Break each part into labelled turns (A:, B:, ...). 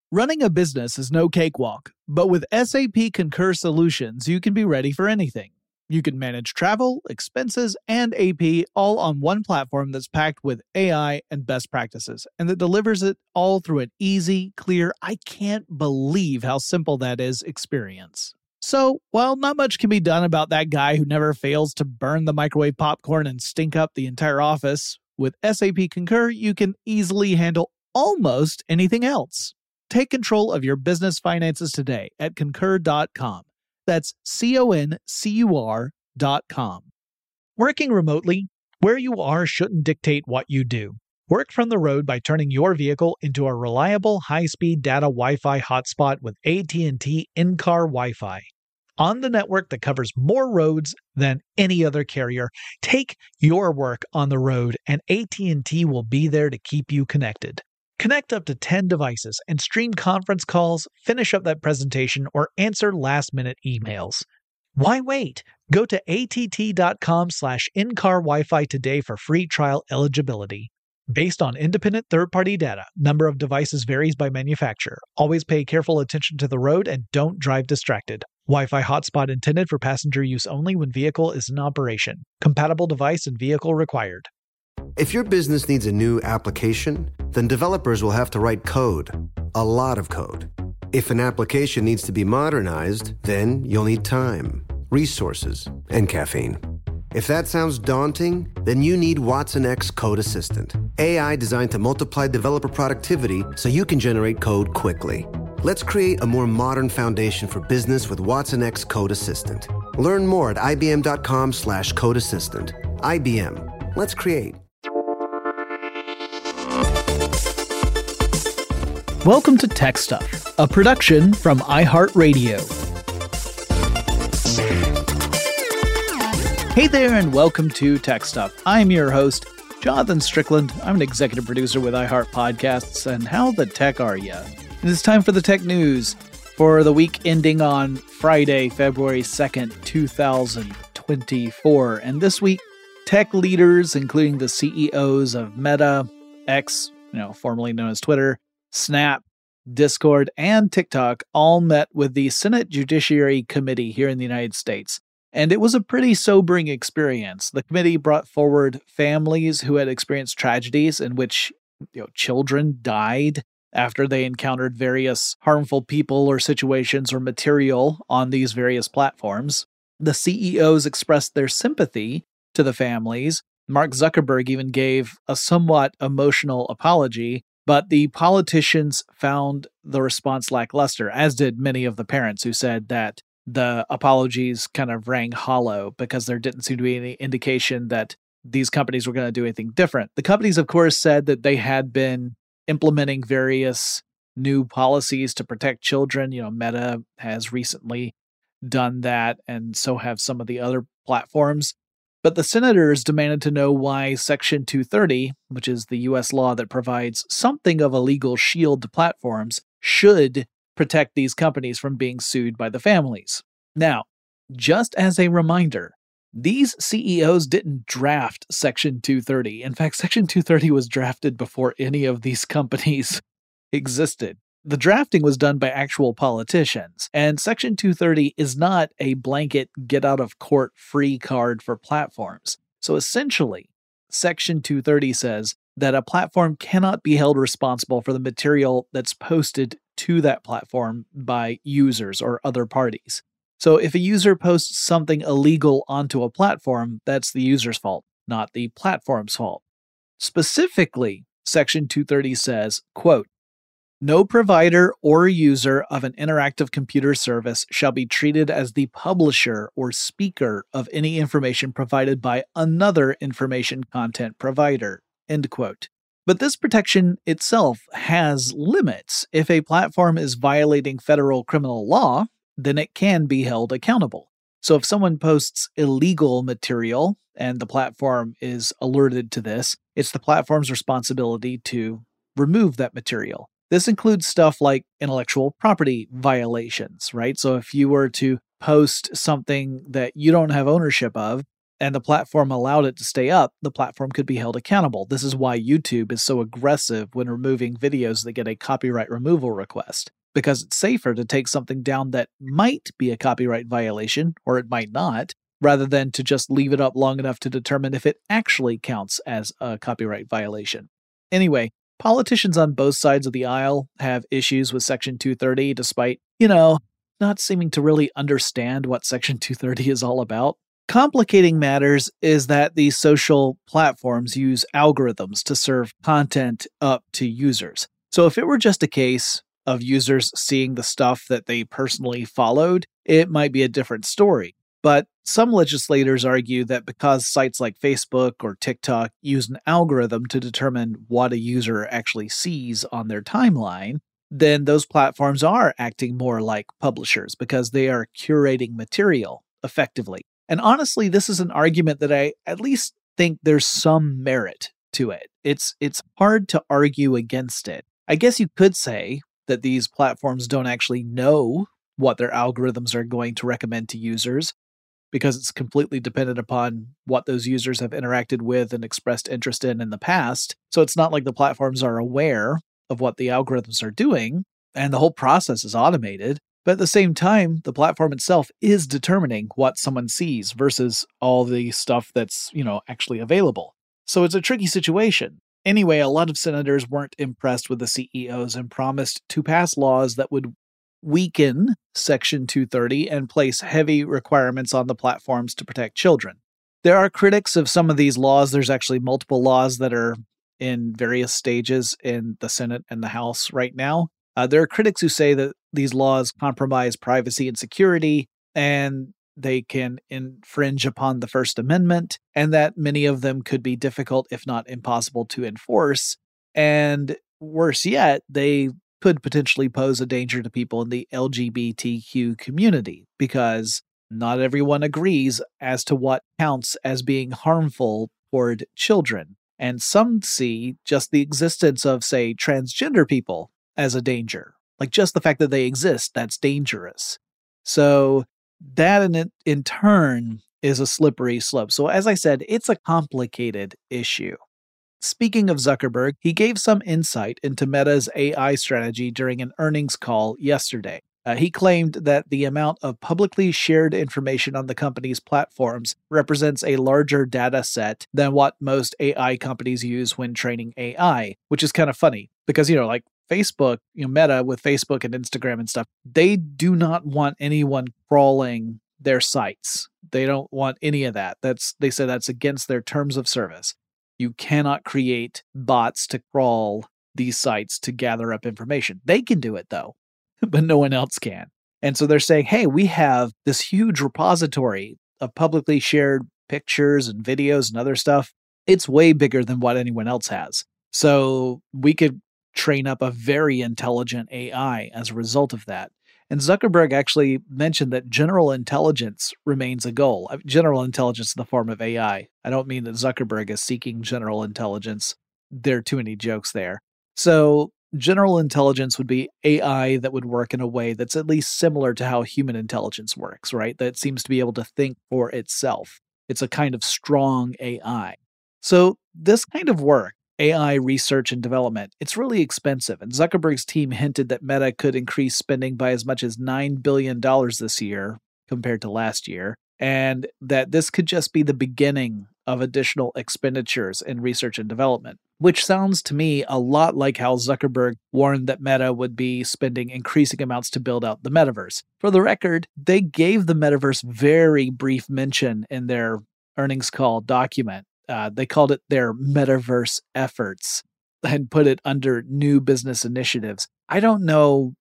A: Running a business is no cakewalk, but with SAP Concur Solutions, you can be ready for anything. You can manage travel, expenses, and AP all on one platform that's packed with AI and best practices, and that delivers it all through an easy, clear, I can't believe how simple that is experience. So, while not much can be done about that guy who never fails to burn the microwave popcorn and stink up the entire office, with SAP Concur, you can easily handle almost anything else. Take control of your business finances today at Concur.com. That's CONCUR.com. Working remotely, where you are shouldn't dictate what you do. Work from the road by turning your vehicle into a reliable high-speed data Wi-Fi hotspot with AT&T in-car Wi-Fi. On the network that covers more roads than any other carrier, take your work on the road and AT&T will be there to keep you connected. Connect up to 10 devices and stream conference calls, finish up that presentation, or answer last-minute emails. Why wait? Go to att.com/in-car Wi-Fi today for free trial eligibility. Based on independent third-party data, number of devices varies by manufacturer. Always pay careful attention to the road and don't drive distracted. Wi-Fi hotspot intended for passenger use only when vehicle is in operation. Compatible device and vehicle required.
B: If your business needs a new application, then developers will have to write code. A lot of code. If an application needs to be modernized, then you'll need time, resources, and caffeine. If that sounds daunting, then you need watsonx Code Assistant. AI designed to multiply developer productivity so you can generate code quickly. Let's create a more modern foundation for business with watsonx Code Assistant. Learn more at ibm.com/code assistant. IBM. Let's create.
A: Welcome to Tech Stuff, a production from iHeartRadio. Hey there, and welcome to Tech Stuff. I'm your host, Jonathan Strickland. I'm an executive producer with iHeart Podcasts, and how the tech are ya? It is time for the tech news for the week ending on Friday, February 2nd, 2024. And this week, tech leaders, including the CEOs of Meta, X, formerly known as Twitter, Snap, Discord, and TikTok, all met with the Senate Judiciary Committee here in the United States. And it was a pretty sobering experience. The committee brought forward families who had experienced tragedies in which children died after they encountered various harmful people or situations or material on these various platforms. The CEOs expressed their sympathy to the families. Mark Zuckerberg even gave a somewhat emotional apology, but the politicians found the response lackluster, as did many of the parents who said that the apologies kind of rang hollow because there didn't seem to be any indication that these companies were going to do anything different. The companies, of course, said that they had been implementing various new policies to protect children. Meta has recently done that, and so have some of the other platforms. But the senators demanded to know why Section 230, which is the U.S. law that provides something of a legal shield to platforms, should protect these companies from being sued by the families. Now, just as a reminder, these CEOs didn't draft Section 230. In fact, Section 230 was drafted before any of these companies existed. The drafting was done by actual politicians, and Section 230 is not a blanket get-out-of-court free card for platforms. So essentially, Section 230 says that a platform cannot be held responsible for the material that's posted to that platform by users or other parties. So if a user posts something illegal onto a platform, that's the user's fault, not the platform's fault. Specifically, Section 230 says, quote, "No provider or user of an interactive computer service shall be treated as the publisher or speaker of any information provided by another information content provider." End quote. But this protection itself has limits. If a platform is violating federal criminal law, then it can be held accountable. So if someone posts illegal material and the platform is alerted to this, it's the platform's responsibility to remove that material. This includes stuff like intellectual property violations, right? So if you were to post something that you don't have ownership of, and the platform allowed it to stay up, the platform could be held accountable. This is why YouTube is so aggressive when removing videos that get a copyright removal request, because it's safer to take something down that might be a copyright violation, or it might not, rather than to just leave it up long enough to determine if it actually counts as a copyright violation. Anyway, politicians on both sides of the aisle have issues with Section 230, despite, not seeming to really understand what Section 230 is all about. Complicating matters is that these social platforms use algorithms to serve content up to users. So if it were just a case of users seeing the stuff that they personally followed, it might be a different story. But some legislators argue that because sites like Facebook or TikTok use an algorithm to determine what a user actually sees on their timeline, then those platforms are acting more like publishers because they are curating material effectively. And honestly, this is an argument that I at least think there's some merit to it. It's hard to argue against it. I guess you could say that these platforms don't actually know what their algorithms are going to recommend to users, because it's completely dependent upon what those users have interacted with and expressed interest in the past. So it's not like the platforms are aware of what the algorithms are doing, and the whole process is automated. But at the same time, the platform itself is determining what someone sees versus all the stuff that's, actually available. So it's a tricky situation. Anyway, a lot of senators weren't impressed with the CEOs and promised to pass laws that would weaken Section 230 and place heavy requirements on the platforms to protect children. There are critics of some of these laws. There's actually multiple laws that are in various stages in the Senate and the House right now. There are critics who say that these laws compromise privacy and security, and they can infringe upon the First Amendment, and that many of them could be difficult, if not impossible, to enforce. And worse yet, they could potentially pose a danger to people in the LGBTQ community, because not everyone agrees as to what counts as being harmful toward children. And some see just the existence of, say, transgender people as a danger. Like just the fact that they exist, that's dangerous. So that in turn is a slippery slope. So as I said, it's a complicated issue. Speaking of Zuckerberg, he gave some insight into Meta's AI strategy during an earnings call yesterday. He claimed that the amount of publicly shared information on the company's platforms represents a larger data set than what most AI companies use when training AI, which is kind of funny because, like Facebook, Meta with Facebook and Instagram and stuff, they do not want anyone crawling their sites. They don't want any of that. They say that's against their terms of service. You cannot create bots to crawl these sites to gather up information. They can do it though, but no one else can. And so they're saying, hey, we have this huge repository of publicly shared pictures and videos and other stuff. It's way bigger than what anyone else has. So we could train up a very intelligent AI as a result of that. And Zuckerberg actually mentioned that general intelligence remains a goal. General intelligence in the form of AI. I don't mean that Zuckerberg is seeking general intelligence. There are too many jokes there. So general intelligence would be AI that would work in a way that's at least similar to how human intelligence works, right? That seems to be able to think for itself. It's a kind of strong AI. So this kind of work, AI research and development, it's really expensive. And Zuckerberg's team hinted that Meta could increase spending by as much as $9 billion this year compared to last year, and that this could just be the beginning of additional expenditures in research and development, which sounds to me a lot like how Zuckerberg warned that Meta would be spending increasing amounts to build out the metaverse. For the record, they gave the metaverse very brief mention in their earnings call document. They called it their metaverse efforts and put it under new business initiatives. I don't know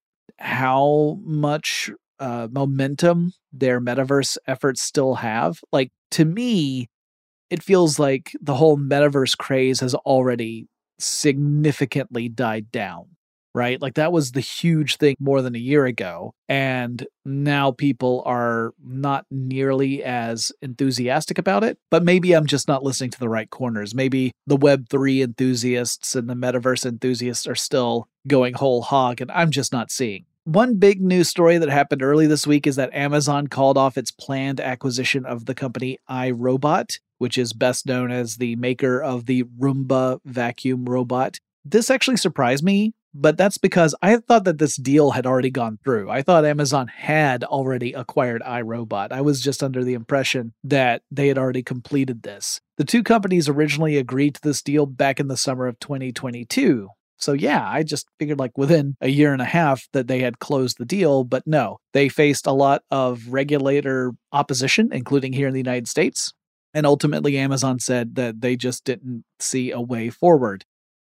A: how much momentum their metaverse efforts still have. Like, to me, it feels like the whole metaverse craze has already significantly died down, right? Like that was the huge thing more than a year ago. And now people are not nearly as enthusiastic about it, but maybe I'm just not listening to the right corners. Maybe the Web3 enthusiasts and the metaverse enthusiasts are still going whole hog and I'm just not seeing. One big news story that happened early this week is that Amazon called off its planned acquisition of the company iRobot, which is best known as the maker of the Roomba vacuum robot. This actually surprised me, but that's because I thought that this deal had already gone through. I thought Amazon had already acquired iRobot. I was just under the impression that they had already completed this. The two companies originally agreed to this deal back in the summer of 2022. So yeah, I just figured like within a year and a half that they had closed the deal, but no, they faced a lot of regulator opposition, including here in the United States. And ultimately, Amazon said that they just didn't see a way forward.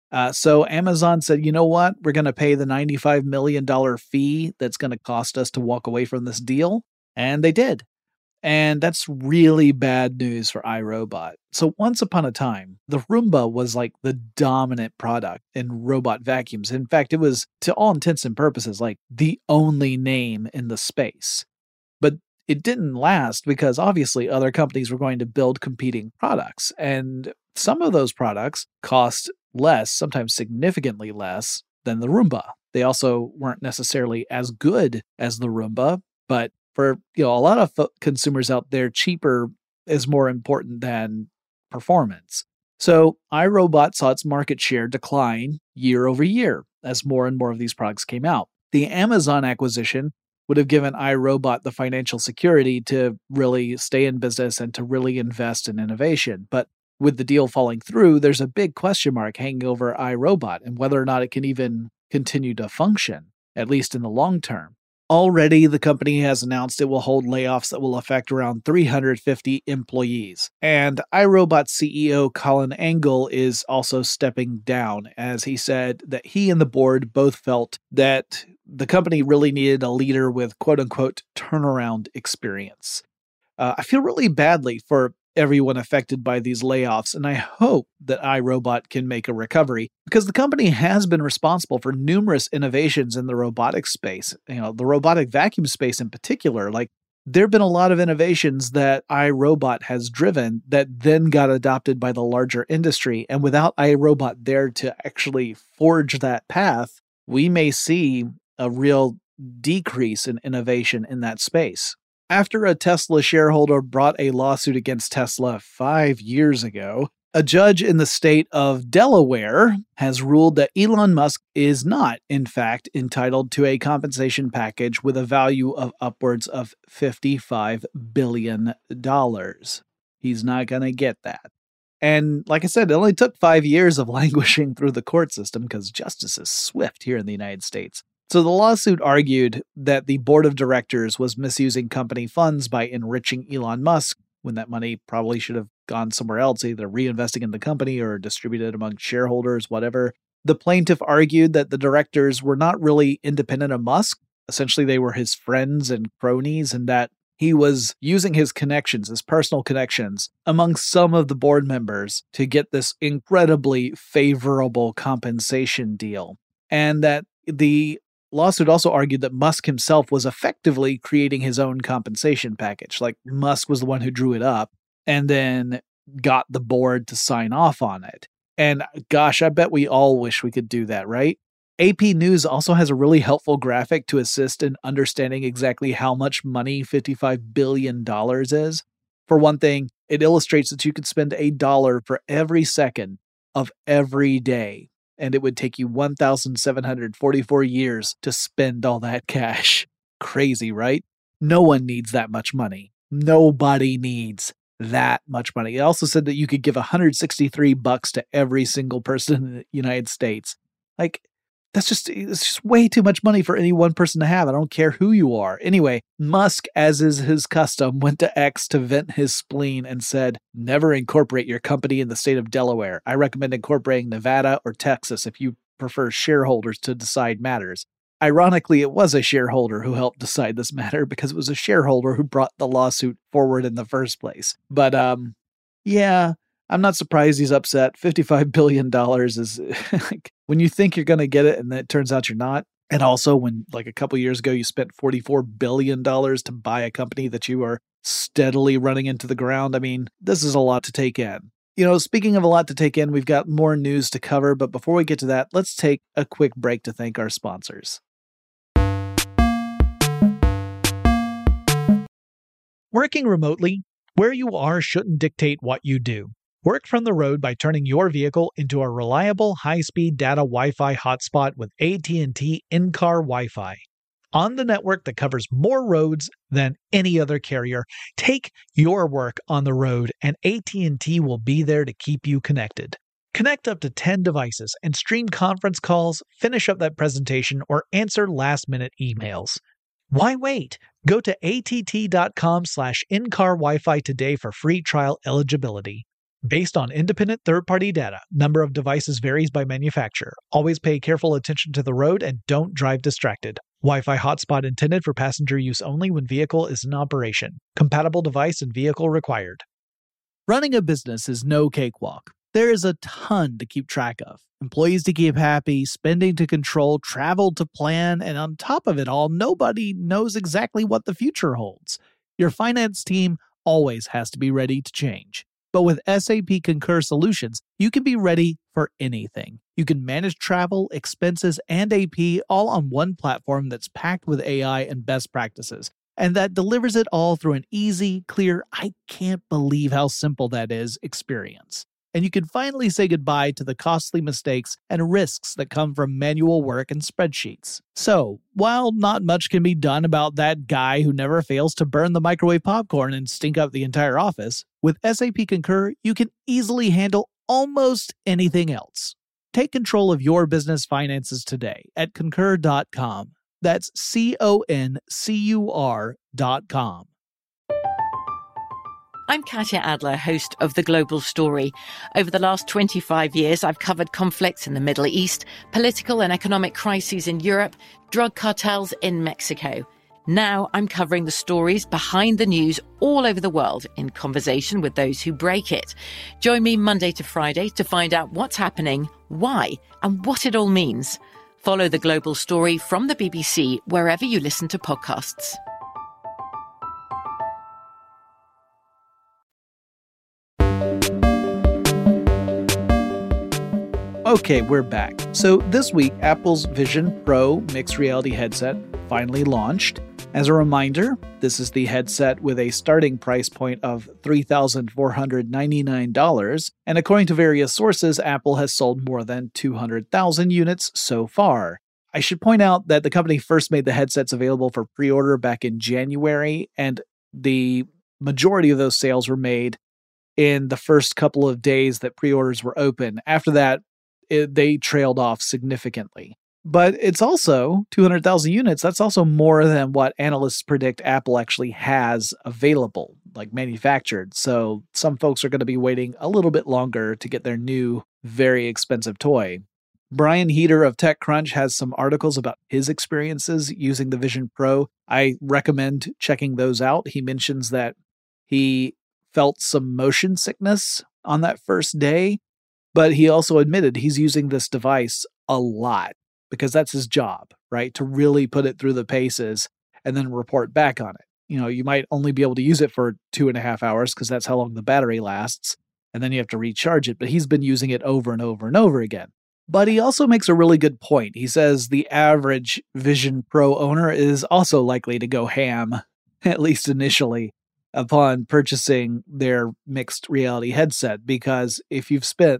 A: So Amazon said, you know what? We're going to pay the $95 million fee that's going to cost us to walk away from this deal. And they did. And that's really bad news for iRobot. So once upon a time, the Roomba was like the dominant product in robot vacuums. In fact, it was, to all intents and purposes, like the only name in the space. But it didn't last because obviously other companies were going to build competing products. And some of those products cost less, sometimes significantly less, than the Roomba. They also weren't necessarily as good as the Roomba, but for a lot of consumers out there, cheaper is more important than performance. So iRobot saw its market share decline year over year as more and more of these products came out. The Amazon acquisition would have given iRobot the financial security to really stay in business and to really invest in innovation. But with the deal falling through, there's a big question mark hanging over iRobot and whether or not it can even continue to function, at least in the long term. Already, the company has announced it will hold layoffs that will affect around 350 employees. And iRobot CEO Colin Angle is also stepping down, as he said that he and the board both felt that the company really needed a leader with quote-unquote turnaround experience. I feel really badly for everyone affected by these layoffs, and I hope that iRobot can make a recovery because the company has been responsible for numerous innovations in the robotic space, the robotic vacuum space in particular. Like, there have been a lot of innovations that iRobot has driven that then got adopted by the larger industry, and without iRobot there to actually forge that path, we may see a real decrease in innovation in that space. After a Tesla shareholder brought a lawsuit against Tesla 5 years ago, a judge in the state of Delaware has ruled that Elon Musk is not, in fact, entitled to a compensation package with a value of upwards of $55 billion. He's not going to get that. And like I said, it only took 5 years of languishing through the court system because justice is swift here in the United States. So the lawsuit argued that the board of directors was misusing company funds by enriching Elon Musk when that money probably should have gone somewhere else, either reinvesting in the company or distributed among shareholders, whatever. The plaintiff argued that the directors were not really independent of Musk. Essentially, they were his friends and cronies, and that he was using his connections, his personal connections, among some of the board members to get this incredibly favorable compensation deal. And that the lawsuit also argued that Musk himself was effectively creating his own compensation package. Like, Musk was the one who drew it up and then got the board to sign off on it. And gosh, I bet we all wish we could do that, right? AP News also has a really helpful graphic to assist in understanding exactly how much money $55 billion is. For one thing, it illustrates that you could spend $1 for every second of every day, and it would take you 1,744 years to spend all that cash. Crazy, right? No one needs that much money. Nobody needs that much money. It also said that you could give $163 to every single person in the United States. Like, it's just way too much money for any one person to have. I don't care who you are. Anyway, Musk, as is his custom, went to X to vent his spleen and said, never incorporate your company in the state of Delaware. I recommend incorporating Nevada or Texas if you prefer shareholders to decide matters. Ironically, it was a shareholder who helped decide this matter because it was a shareholder who brought the lawsuit forward in the first place. But, yeah, I'm not surprised he's upset. $55 billion is like, when you think you're going to get it and then it turns out you're not. And also when, like, a couple years ago, you spent $44 billion to buy a company that you are steadily running into the ground. I mean, this is a lot to take in. Speaking of a lot to take in, we've got more news to cover. But before we get to that, let's take a quick break to thank our sponsors. Working remotely, where you are shouldn't dictate what you do. Work from the road by turning your vehicle into a reliable high-speed data Wi-Fi hotspot with AT&T in-car Wi-Fi. On the network that covers more roads than any other carrier, take your work on the road and AT&T will be there to keep you connected. Connect up to 10 devices and stream conference calls, finish up that presentation, or answer last-minute emails. Why wait? Go to att.com/in-car Wi-Fi today for free trial eligibility. Based on independent third-party data, number of devices varies by manufacturer. Always pay careful attention to the road and don't drive distracted. Wi-Fi hotspot intended for passenger use only when vehicle is in operation. Compatible device and vehicle required. Running a business is no cakewalk. There is a ton to keep track of. Employees to keep happy, spending to control, travel to plan, and on top of it all, nobody knows exactly what the future holds. Your finance team always has to be ready to change. But with SAP Concur Solutions, you can be ready for anything. You can manage travel, expenses, and AP all on one platform that's packed with AI and best practices, and that delivers it all through an easy, clear, I can't believe how simple that is experience. And you can finally say goodbye to the costly mistakes and risks that come from manual work and spreadsheets. So, while not much can be done about that guy who never fails to burn the microwave popcorn and stink up the entire office, with SAP Concur, you can easily handle almost anything else. Take control of your business finances today at concur.com. That's CONCUR.com.
C: I'm Katya Adler, host of The Global Story. Over the last 25 years, I've covered conflicts in the Middle East, political and economic crises in Europe, drug cartels in Mexico. Now I'm covering the stories behind the news all over the world in conversation with those who break it. Join me Monday to Friday to find out what's happening, why, and what it all means. Follow The Global Story from the BBC wherever you listen to podcasts.
A: Okay, we're back. So this week, Apple's Vision Pro mixed reality headset finally launched. As a reminder, this is the headset with a starting price point of $3,499, and according to various sources, Apple has sold more than 200,000 units so far. I should point out that the company first made the headsets available for pre-order back in January, and the majority of those sales were made in the first couple of days that pre-orders were open. After that, they trailed off significantly. But it's also 200,000 units. That's also more than what analysts predict Apple actually has available, like manufactured. So some folks are going to be waiting a little bit longer to get their new, very expensive toy. Brian Heater of TechCrunch has some articles about his experiences using the Vision Pro. I recommend checking those out. He mentions that he felt some motion sickness on that first day, but he also admitted he's using this device a lot because that's his job, right? To really put it through the paces and then report back on it. You know, you might only be able to use it for 2.5 hours because that's how long the battery lasts, and then you have to recharge it, but he's been using it over and over and over again. But he also makes a really good point. He says the average Vision Pro owner is also likely to go ham, at least initially, upon purchasing their mixed reality headset, because if you've spent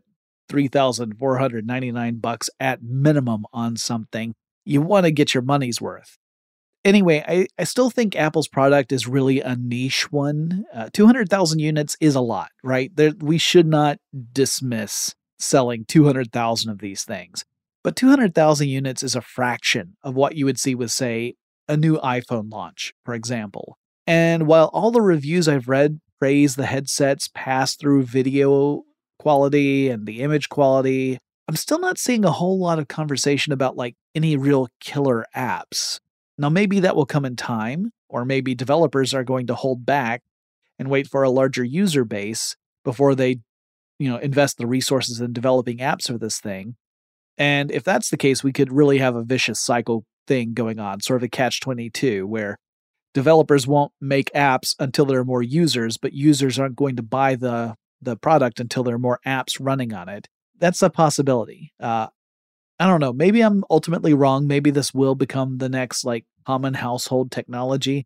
A: $3,499 at minimum on something, you want to get your money's worth. Anyway, I still think Apple's product is really a niche one. 200,000 units is a lot, right? We should not dismiss selling 200,000 of these things. But 200,000 units is a fraction of what you would see with, say, a new iPhone launch, for example. And while all the reviews I've read praise the headset's pass-through video quality and the image quality, I'm still not seeing a whole lot of conversation about like any real killer apps. Now, maybe that will come in time, or maybe developers are going to hold back and wait for a larger user base before they, invest the resources in developing apps for this thing. And if that's the case, we could really have a vicious cycle thing going on, sort of a catch-22, where developers won't make apps until there are more users, but users aren't going to buy the product until there are more apps running on it. That's a possibility. I don't know. Maybe I'm ultimately wrong. Maybe this will become the next common household technology.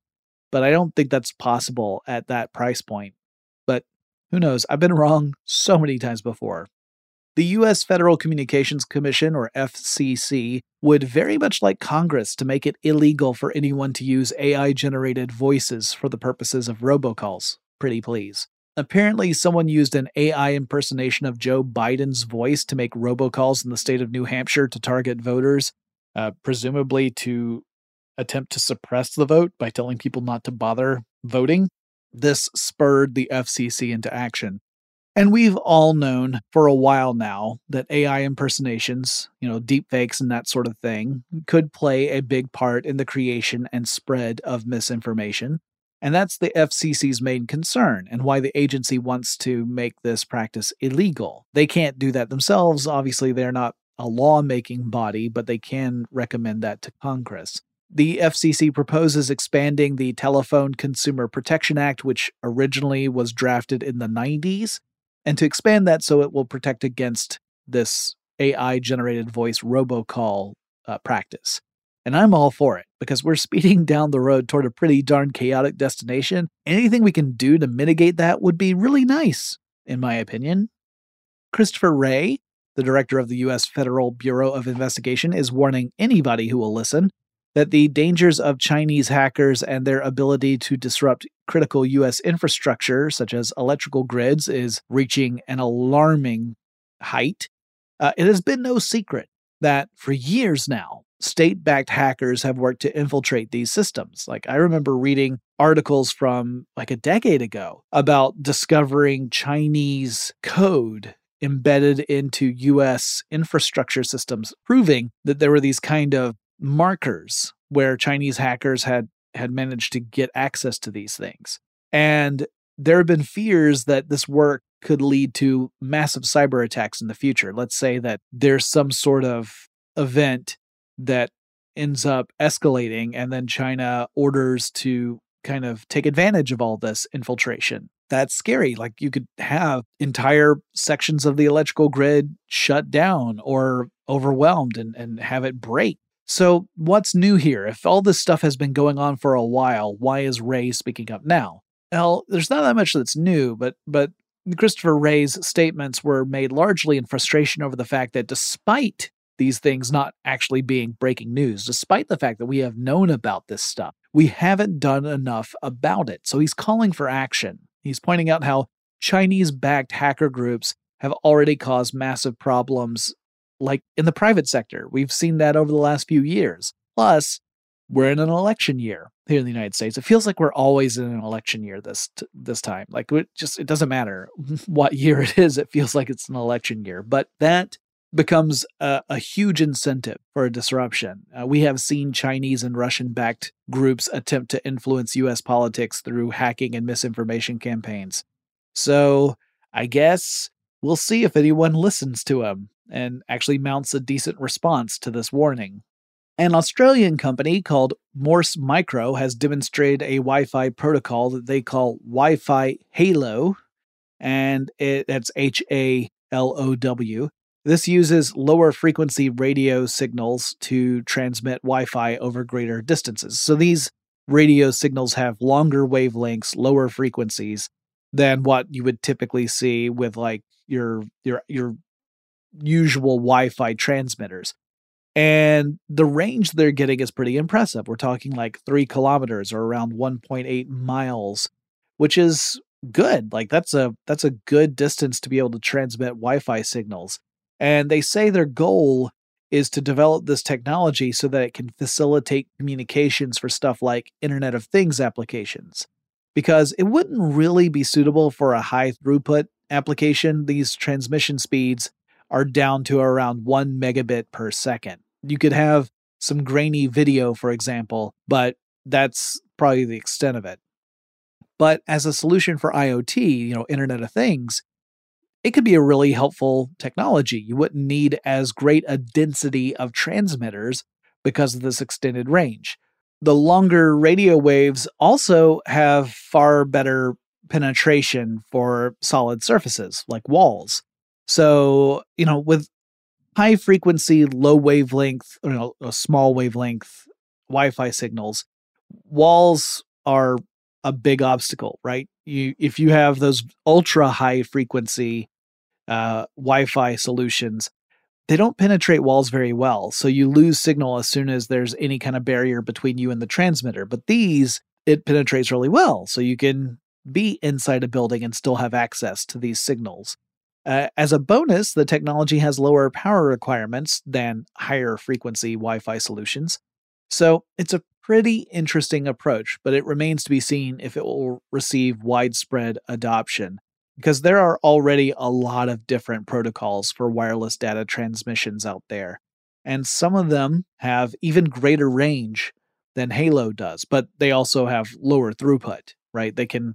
A: but I don't think that's possible at that price point. But who knows? I've been wrong so many times before. The U.S. Federal Communications Commission, or FCC, would very much like Congress to make it illegal for anyone to use AI-generated voices for the purposes of robocalls. Pretty please. Apparently, someone used an AI impersonation of Joe Biden's voice to make robocalls in the state of New Hampshire to target voters, presumably to attempt to suppress the vote by telling people not to bother voting. This spurred the FCC into action. And we've all known for a while now that AI impersonations, deepfakes and that sort of thing, could play a big part in the creation and spread of misinformation. And that's the FCC's main concern and why the agency wants to make this practice illegal. They can't do that themselves. Obviously, they're not a lawmaking body, but they can recommend that to Congress. The FCC proposes expanding the Telephone Consumer Protection Act, which originally was drafted in the 90s, and to expand that so it will protect against this AI-generated voice robocall practice. And I'm all for it, because we're speeding down the road toward a pretty darn chaotic destination. Anything we can do to mitigate that would be really nice, in my opinion. Christopher Wray, the director of the U.S. Federal Bureau of Investigation, is warning anybody who will listen that the dangers of Chinese hackers and their ability to disrupt critical U.S. infrastructure, such as electrical grids, is reaching an alarming height. It has been no secret that for years now, state-backed hackers have worked to infiltrate these systems. I remember reading articles from a decade ago about discovering Chinese code embedded into U.S. infrastructure systems, proving that there were these kind of markers where Chinese hackers had managed to get access to these things. And there have been fears that this work could lead to massive cyber attacks in the future. Let's say that there's some sort of event that ends up escalating, and then China orders to kind of take advantage of all this infiltration. That's scary. You could have entire sections of the electrical grid shut down or overwhelmed and have it break. So what's new here? If all this stuff has been going on for a while, why is Wray speaking up now? Well, there's not that much that's new, but Christopher Wray's statements were made largely in frustration over the fact that despite these things not actually being breaking news, despite the fact that we have known about this stuff, we haven't done enough about it. So he's calling for action. He's pointing out how Chinese-backed hacker groups have already caused massive problems in the private sector. We've seen that over the last few years. Plus, we're in an election year here in the United States. It feels like we're always in an election year this time. It doesn't matter what year it is. It feels like it's an election year. But that becomes a huge incentive for a disruption. We have seen Chinese and Russian-backed groups attempt to influence U.S. politics through hacking and misinformation campaigns. So I guess we'll see if anyone listens to them and actually mounts a decent response to this warning. An Australian company called Morse Micro has demonstrated a Wi-Fi protocol that they call Wi-Fi Halo, and that's HALOW. This uses lower frequency radio signals to transmit Wi-Fi over greater distances. So these radio signals have longer wavelengths, lower frequencies than what you would typically see with your usual Wi-Fi transmitters. And the range they're getting is pretty impressive. We're talking 3 kilometers or around 1.8 miles, which is good. That's a good distance to be able to transmit Wi-Fi signals. And they say their goal is to develop this technology so that it can facilitate communications for stuff like Internet of Things applications. Because it wouldn't really be suitable for a high throughput application. These transmission speeds are down to around 1 megabit per second. You could have some grainy video, for example, but that's probably the extent of it. But as a solution for IoT, Internet of Things, it could be a really helpful technology. You wouldn't need as great a density of transmitters because of this extended range. The longer radio waves also have far better penetration for solid surfaces like walls. So, with high frequency, low wavelength, small wavelength Wi-Fi signals, walls are a big obstacle, right? If you have those ultra high frequency Wi-Fi solutions, they don't penetrate walls very well. So you lose signal as soon as there's any kind of barrier between you and the transmitter. But these, it penetrates really well. So you can be inside a building and still have access to these signals. As a bonus, the technology has lower power requirements than higher frequency Wi-Fi solutions. So it's a pretty interesting approach, but it remains to be seen if it will receive widespread adoption, because there are already a lot of different protocols for wireless data transmissions out there. And some of them have even greater range than Halo does, but they also have lower throughput, right? They can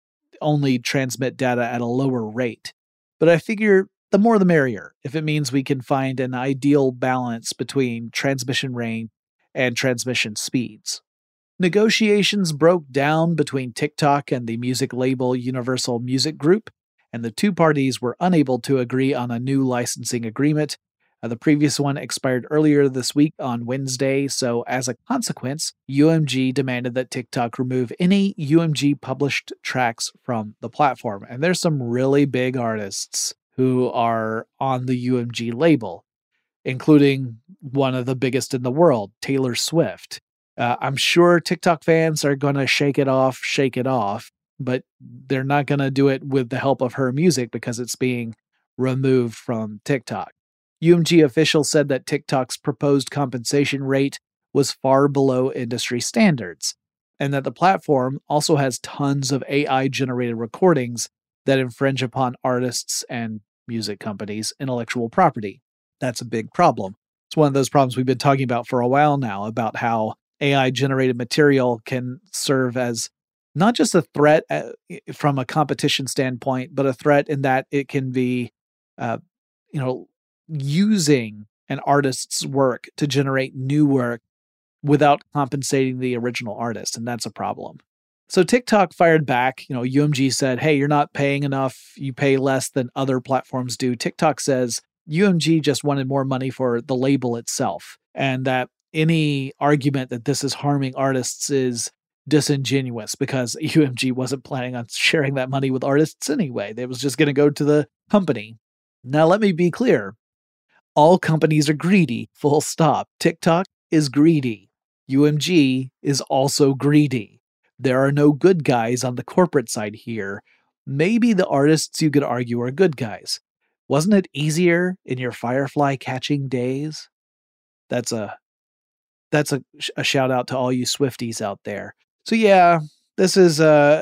A: only transmit data at a lower rate. But I figure the more the merrier, if it means we can find an ideal balance between transmission range and transmission speeds. Negotiations broke down between TikTok and the music label Universal Music Group, and the two parties were unable to agree on a new licensing agreement. The previous one expired earlier this week on Wednesday, so as a consequence, UMG demanded that TikTok remove any UMG published tracks from the platform. And there's some really big artists who are on the UMG label, including one of the biggest in the world, Taylor Swift. I'm sure TikTok fans are going to shake it off, but they're not going to do it with the help of her music because it's being removed from TikTok. UMG officials said that TikTok's proposed compensation rate was far below industry standards, and that the platform also has tons of AI-generated recordings that infringe upon artists and music companies' intellectual property. That's a big problem. It's one of those problems we've been talking about for a while now, about how AI-generated material can serve as not just a threat from a competition standpoint, but a threat in that it can be, using an artist's work to generate new work without compensating the original artist, and that's a problem. So TikTok fired back. UMG said, hey, you're not paying enough. You pay less than other platforms do. TikTok says UMG just wanted more money for the label itself, and that any argument that this is harming artists is disingenuous because UMG wasn't planning on sharing that money with artists anyway. It was just going to go to the company. Now, let me be clear. All companies are greedy, full stop. TikTok is greedy. UMG is also greedy. There are no good guys on the corporate side here. Maybe the artists you could argue are good guys. Wasn't it easier in your Firefly catching days? That's a shout out to all you Swifties out there. So yeah, this is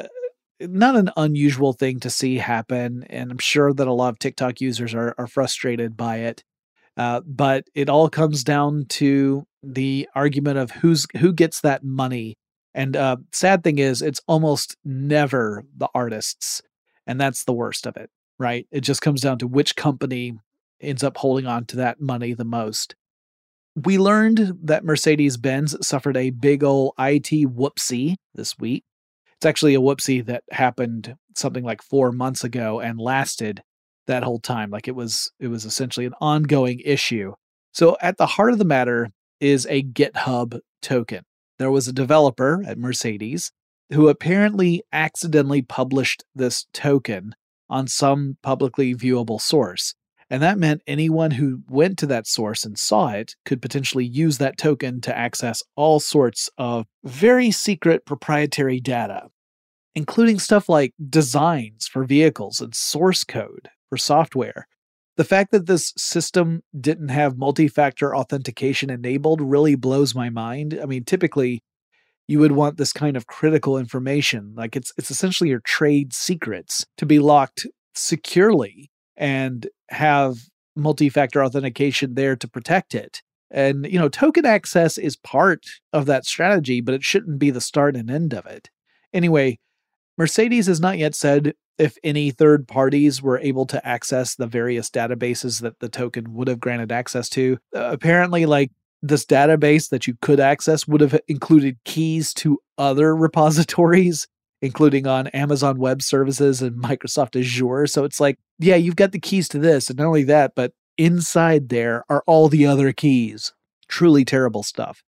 A: not an unusual thing to see happen, and I'm sure that a lot of TikTok users are frustrated by it. But it all comes down to the argument of who gets that money. And sad thing is, it's almost never the artists, and that's the worst of it, right? It just comes down to which company ends up holding on to that money the most. We learned that Mercedes-Benz suffered a big ol' IT whoopsie this week. It's actually a whoopsie that happened something like 4 months ago and lasted that whole time. Like it was essentially an ongoing issue. So at the heart of the matter is a GitHub token. There was a developer at Mercedes who apparently accidentally published this token on some publicly viewable source. And that meant anyone who went to that source and saw it could potentially use that token to access all sorts of very secret proprietary data, including stuff like designs for vehicles and source code for software. The fact that this system didn't have multi-factor authentication enabled really blows my mind. I mean, typically, you would want this kind of critical information, like it's essentially your trade secrets, to be locked securely and have multi-factor authentication there to protect it. And, token access is part of that strategy, but it shouldn't be the start and end of it. Anyway, Mercedes has not yet said if any third parties were able to access the various databases that the token would have granted access to. Apparently, this database that you could access would have included keys to other repositories, including on Amazon Web Services and Microsoft Azure. So it's like, yeah, you've got the keys to this, and not only that, but inside there are all the other keys. Truly terrible stuff.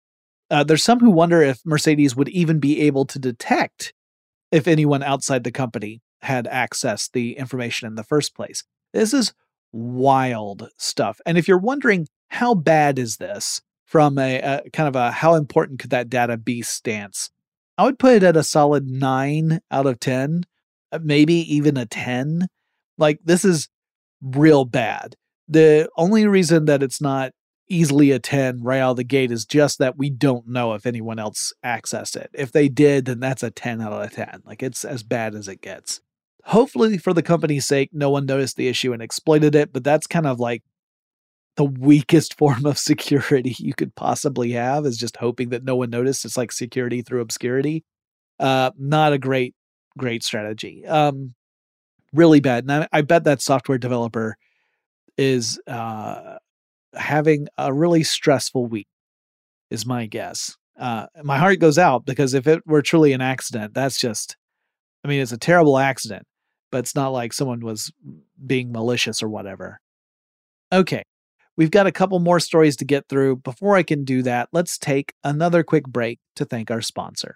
A: There's some who wonder if Mercedes would even be able to detect if anyone outside the company had accessed the information in the first place. This is wild stuff. And if you're wondering how bad is this from a kind of a how important could that data be stance, I would put it at a solid 9 out of 10, maybe even a 10. Like, this is real bad. The only reason that it's not easily a 10 right out of the gate is just that we don't know if anyone else accessed it. If they did, then that's a 10 out of 10. Like, it's as bad as it gets. Hopefully, for the company's sake, no one noticed the issue and exploited it, but that's kind of like the weakest form of security you could possibly have, is just hoping that no one noticed. It's like security through obscurity. Not a great strategy. Really bad. And I bet that software developer is having a really stressful week, is my guess. My heart goes out, because if it were truly an accident, that's just, I mean, it's a terrible accident, but it's not like someone was being malicious or whatever. Okay, we've got a couple more stories to get through. Before I can do that, let's take another quick break to thank our sponsor.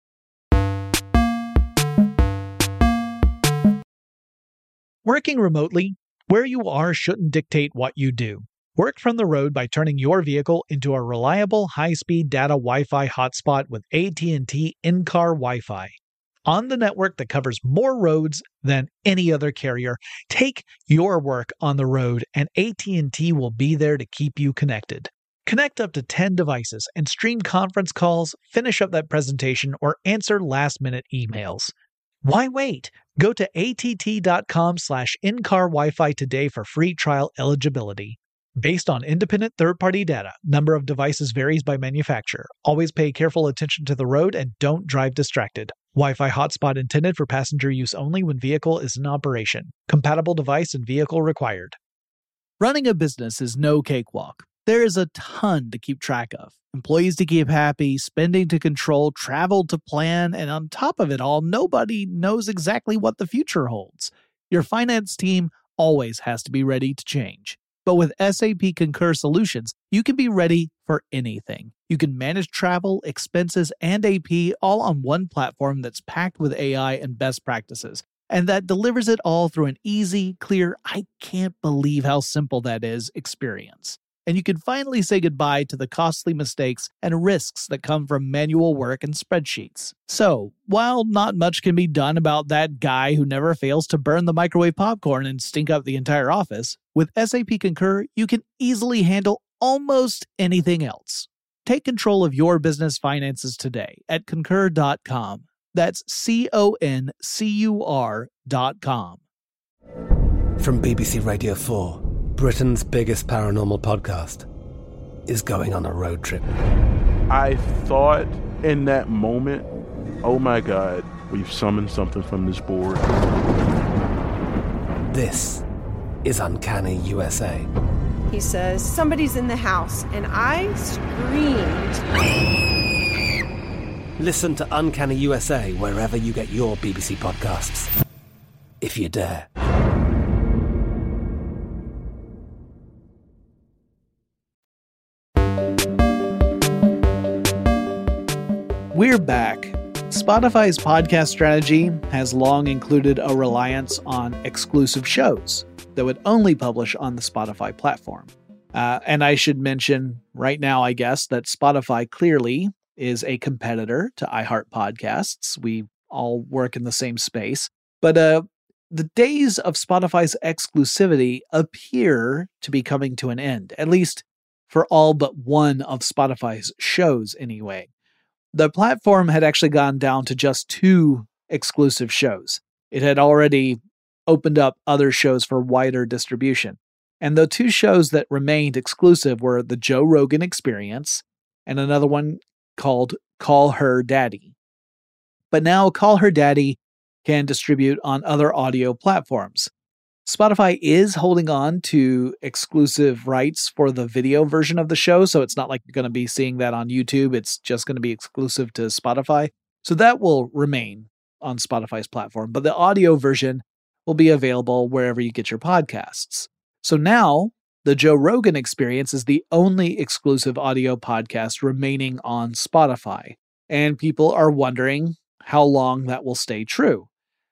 A: Working remotely, where you are shouldn't dictate what you do. Work from the road by turning your vehicle into a reliable, high-speed data Wi-Fi hotspot with AT&T in-car Wi-Fi. On the network that covers more roads than any other carrier, take your work on the road, and AT&T will be there to keep you connected. Connect up to 10 devices and stream conference calls, finish up that presentation, or answer last-minute emails. Why wait? Go to att.com/in-car Wi-Fi today for free trial eligibility. Based on independent third-party data, number of devices varies by manufacturer. Always pay careful attention to the road and don't drive distracted. Wi-Fi hotspot intended for passenger use only when vehicle is in operation. Compatible device and vehicle required. Running a business is no cakewalk. There is a ton to keep track of. Employees to keep happy, spending to control, travel to plan, and on top of it all, nobody knows exactly what the future holds. Your finance team always has to be ready to change. But with SAP Concur Solutions, you can be ready for anything. You can manage travel, expenses, and AP all on one platform that's packed with AI and best practices, and that delivers it all through an easy, clear, I can't believe how simple that is experience. And you can finally say goodbye to the costly mistakes and risks that come from manual work and spreadsheets. So, while not much can be done about that guy who never fails to burn the microwave popcorn and stink up the entire office, with SAP Concur, you can easily handle almost anything else. Take control of your business finances today at concur.com. That's CONCUR.com.
D: From BBC Radio 4, Britain's biggest paranormal podcast is going on a road trip.
E: I thought in that moment, oh my God, we've summoned something from this board.
D: This is Uncanny USA.
F: He says, somebody's in the house, and I screamed.
D: Listen to Uncanny USA wherever you get your BBC podcasts, if you dare.
A: We're back. Spotify's podcast strategy has long included a reliance on exclusive shows that would only publish on the Spotify platform. And I should mention right now, I guess, that Spotify clearly is a competitor to iHeart Podcasts. We all work in the same space. But the days of Spotify's exclusivity appear to be coming to an end, at least for all but one of Spotify's shows anyway. The platform had actually gone down to just 2 exclusive shows. It had already opened up other shows for wider distribution. And the 2 shows that remained exclusive were The Joe Rogan Experience and another one called Call Her Daddy. But now Call Her Daddy can distribute on other audio platforms. Spotify is holding on to exclusive rights for the video version of the show, so it's not like you're going to be seeing that on YouTube. It's just going to be exclusive to Spotify. So that will remain on Spotify's platform, but the audio version will be available wherever you get your podcasts. So now The Joe Rogan Experience is the only exclusive audio podcast remaining on Spotify, and people are wondering how long that will stay true.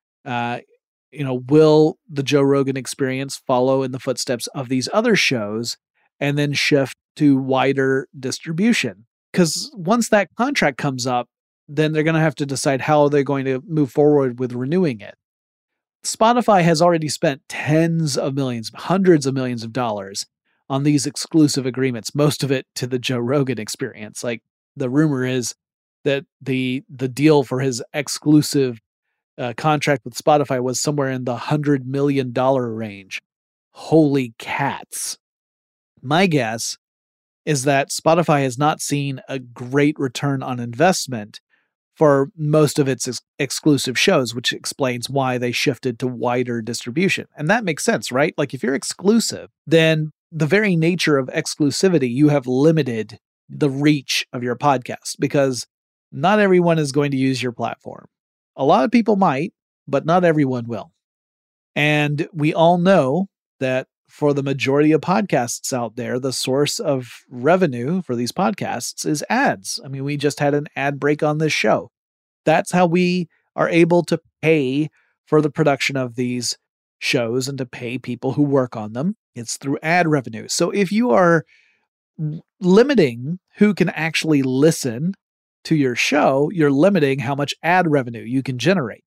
A: Will the Joe Rogan Experience follow in the footsteps of these other shows and then shift to wider distribution? Because once that contract comes up, then they're going to have to decide how they're going to move forward with renewing it. Spotify has already spent tens of millions, hundreds of millions of dollars on these exclusive agreements, most of it to the Joe Rogan Experience. Like, the rumor is that the deal for his exclusive contract with Spotify was somewhere in the $100 million range. Holy cats. My guess is that Spotify has not seen a great return on investment for most of its exclusive shows, which explains why they shifted to wider distribution. And that makes sense, right? Like, if you're exclusive, then the very nature of exclusivity, you have limited the reach of your podcast because not everyone is going to use your platform. A lot of people might, but not everyone will. And we all know that for the majority of podcasts out there, the source of revenue for these podcasts is ads. I mean, we just had an ad break on this show. That's how we are able to pay for the production of these shows and to pay people who work on them. It's through ad revenue. So if you are limiting who can actually listen to your show, you're limiting how much ad revenue you can generate.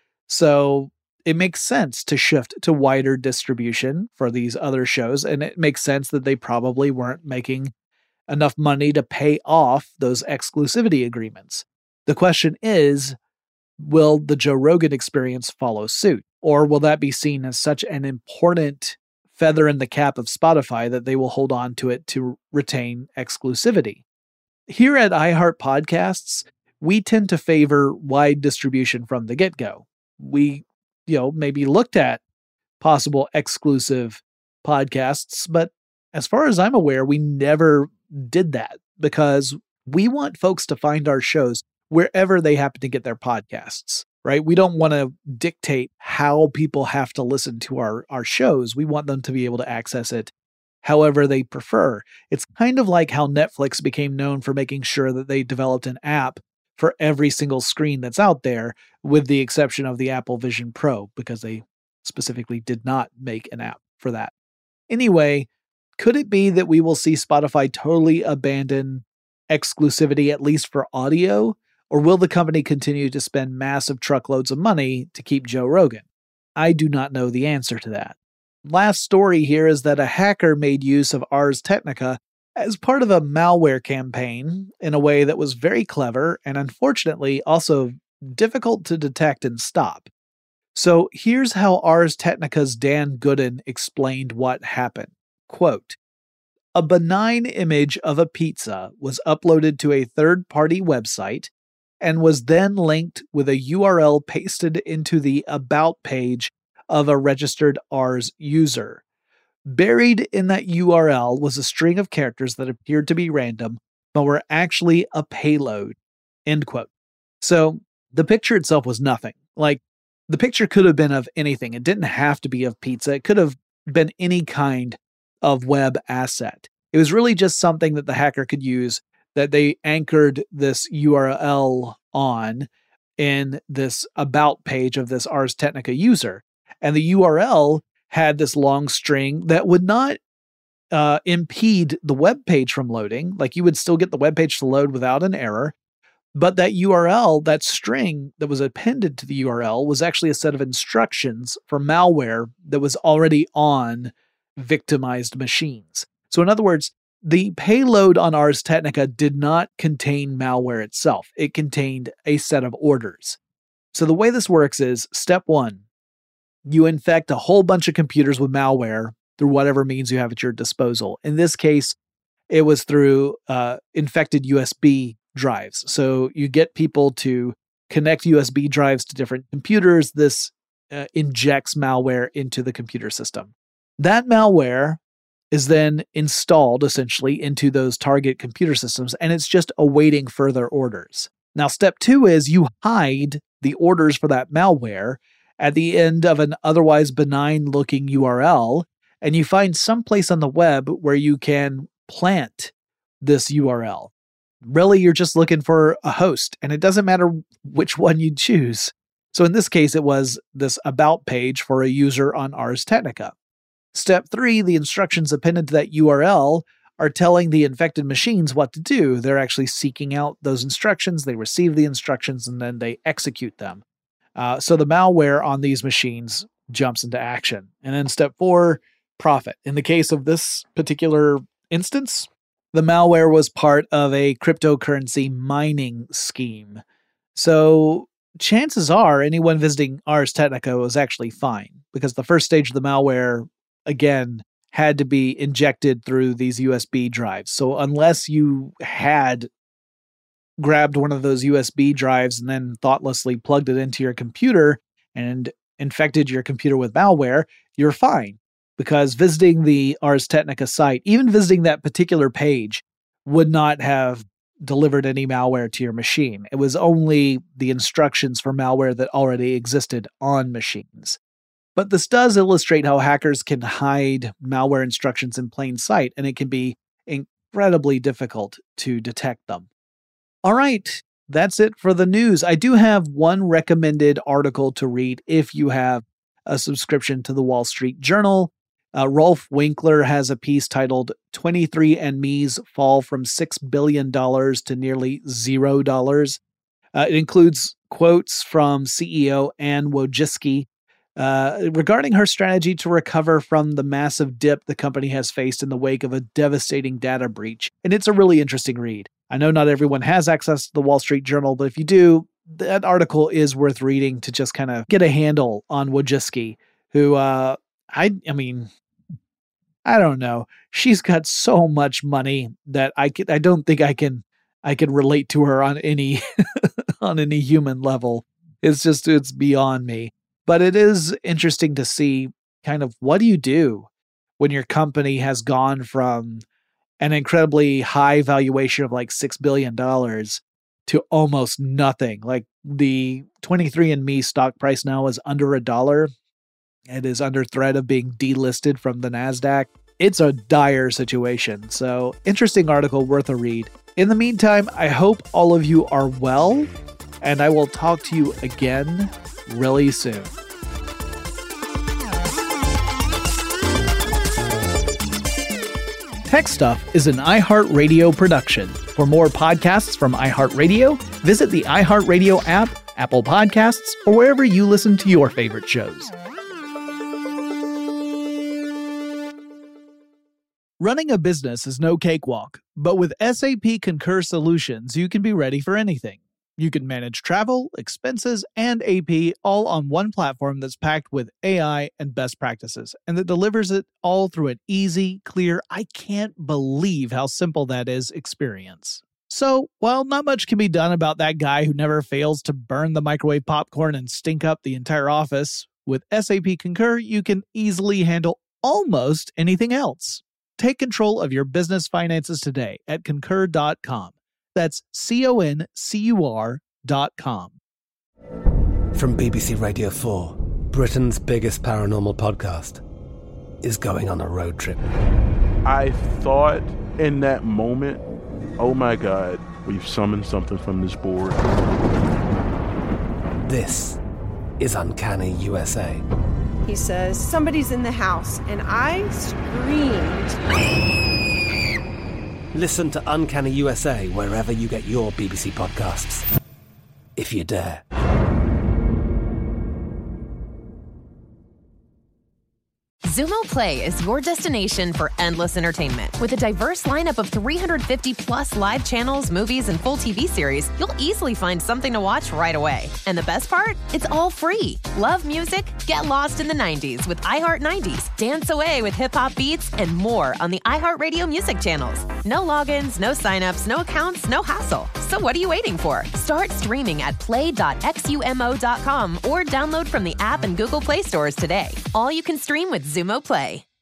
A: So it makes sense to shift to wider distribution for these other shows. And it makes sense that they probably weren't making enough money to pay off those exclusivity agreements. The question is, will the Joe Rogan Experience follow suit? Or will that be seen as such an important feather in the cap of Spotify that they will hold on to it to retain exclusivity? Here at iHeart Podcasts, we tend to favor wide distribution from the get-go. We, maybe looked at possible exclusive podcasts, but as far as I'm aware, we never did that because we want folks to find our shows wherever they happen to get their podcasts, right? We don't want to dictate how people have to listen to our shows. We want them to be able to access it however they prefer. It's kind of like how Netflix became known for making sure that they developed an app for every single screen that's out there, with the exception of the Apple Vision Pro, because they specifically did not make an app for that. Anyway, could it be that we will see Spotify totally abandon exclusivity, at least for audio? Or will the company continue to spend massive truckloads of money to keep Joe Rogan? I do not know the answer to that. Last story here is that a hacker made use of Ars Technica as part of a malware campaign in a way that was very clever and unfortunately also difficult to detect and stop. So here's how Ars Technica's Dan Gooden explained what happened. Quote, "A benign image of a pizza was uploaded to a third-party website and was then linked with a URL pasted into the About page of a registered Ars user. Buried in that URL was a string of characters that appeared to be random, but were actually a payload." End quote. So the picture itself was nothing. Like, the picture could have been of anything. It didn't have to be of pizza. It could have been any kind of web asset. It was really just something that the hacker could use that they anchored this URL on in this About page of this Ars Technica user. And the URL had this long string that would not impede the web page from loading. Like, you would still get the web page to load without an error. But that URL, that string that was appended to the URL, was actually a set of instructions for malware that was already on victimized machines. So in other words, the payload on Ars Technica did not contain malware itself. It contained a set of orders. So the way this works is, step one, you infect a whole bunch of computers with malware through whatever means you have at your disposal. In this case, it was through infected USB drives. So you get people to connect USB drives to different computers. This injects malware into the computer system. That malware is then installed essentially into those target computer systems, and it's just awaiting further orders. Now, step two is you hide the orders for that malware at the end of an otherwise benign looking URL, and you find some place on the web where you can plant this URL. Really, you're just looking for a host, and it doesn't matter which one you choose. So in this case, it was this about page for a user on Ars Technica. Step 3, the instructions appended to that URL are telling the infected machines what to do. They're actually seeking out those instructions, they receive the instructions, and then they execute them. So the malware on these machines jumps into action. And then step 4, profit. In the case of this particular instance, the malware was part of a cryptocurrency mining scheme. So chances are anyone visiting Ars Technica was actually fine, because the first stage of the malware, again, had to be injected through these USB drives. So unless you had grabbed one of those USB drives and then thoughtlessly plugged it into your computer and infected your computer with malware, you're fine. Because visiting the Ars Technica site, even visiting that particular page, would not have delivered any malware to your machine. It was only the instructions for malware that already existed on machines. But this does illustrate how hackers can hide malware instructions in plain sight, and it can be incredibly difficult to detect them. All right, that's it for the news. I do have one recommended article to read if you have a subscription to the Wall Street Journal. Rolf Winkler has a piece titled 23andMe's Fall from $6 Billion to Nearly $0. It includes quotes from CEO Anne Wojcicki regarding her strategy to recover from the massive dip the company has faced in the wake of a devastating data breach. And it's a really interesting read. I know not everyone has access to the Wall Street Journal, but if you do, that article is worth reading to just kind of get a handle on Wojcicki, who, I don't know. She's got so much money that I don't think I can relate to her on any on any human level. It's beyond me. But it is interesting to see kind of what do you do when your company has gone from an incredibly high valuation of like $6 billion to almost nothing. Like the 23andMe stock price now is under $1. It is under threat of being delisted from the NASDAQ. It's a dire situation. So interesting article, worth a read. In the meantime, I hope all of you are well, and I will talk to you again really soon. Tech Stuff is an iHeartRadio production. For more podcasts from iHeartRadio, visit the iHeartRadio app, Apple Podcasts, or wherever you listen to your favorite shows. Running a business is no cakewalk, but with SAP Concur Solutions, you can be ready for anything. You can manage travel, expenses, and AP all on one platform that's packed with AI and best practices, and that delivers it all through an easy, clear, I can't believe how simple that is experience. So, while not much can be done about that guy who never fails to burn the microwave popcorn and stink up the entire office, with SAP Concur, you can easily handle almost anything else. Take control of your business finances today at Concur.com. That's CONCUR.com.
D: From BBC Radio 4, Britain's biggest paranormal podcast is going on a road trip.
E: I thought in that moment, oh my God, we've summoned something from this board.
D: This is Uncanny USA.
F: He says, somebody's in the house, and I screamed.
D: Listen to Uncanny USA wherever you get your BBC podcasts, if you dare.
G: Xumo Play is your destination for endless entertainment. With a diverse lineup of 350-plus live channels, movies, and full TV series, you'll easily find something to watch right away. And the best part? It's all free. Love music? Get lost in the 90s with iHeart 90s, dance away with hip-hop beats, and more on the iHeartRadio music channels. No logins, no signups, no accounts, no hassle. So what are you waiting for? Start streaming at play.xumo.com or download from the app and Google Play stores today. All you can stream with Xumo Play.